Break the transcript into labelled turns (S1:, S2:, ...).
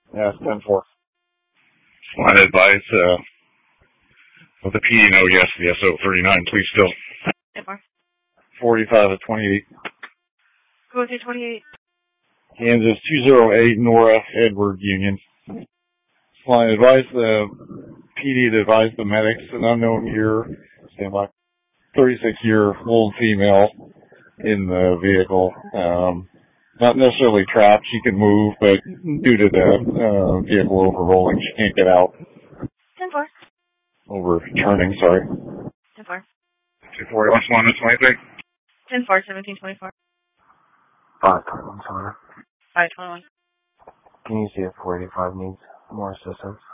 S1: Yeah, it's 10-4. Line advice, with the PD no yes, the SO 39, please still. 45 at 28.
S2: Go to 28.
S1: Kansas 208 Nora Edward Union. Line advice, the PD to advise the medics, an unknown year, stand by, 36-year-old female in the vehicle. Not necessarily trapped, she can move, but due to the vehicle overrolling, she can't get out.
S2: 10-4.
S1: Overturning, sorry.
S2: 10-4.
S1: 240, what's 1 to 23?
S2: 10-4, 17-24.
S3: 521, sorry.
S2: 521.
S3: Can you see if 485 needs more assistance?